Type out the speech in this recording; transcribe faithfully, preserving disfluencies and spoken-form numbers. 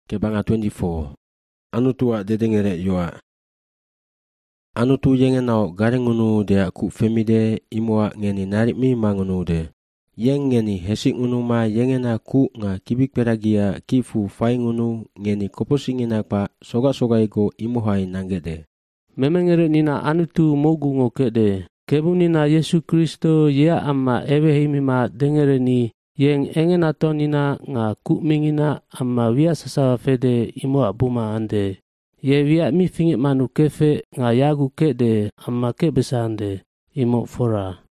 Kebanga twenty-four. Anutua dedengere yoa. Anutu yengen nao garengunu de ku femide imua ngeni narimi mangunude. Yeng ngeni hesingunu ma yengena ku nga kibikperagia kifu faingunu ngeni koposingina pa soga-soga ego imuhai nanggede. Memengere nina anutu mogu ngokede. Kebunina Yesu Kristo ya amma ewehimima dengereni yeng engenatonina nga ku mingina amma wia sasawa fede imua buma ande. Ye wia mi fingit manu kefe nga yagu kede amma ke besande imo fora.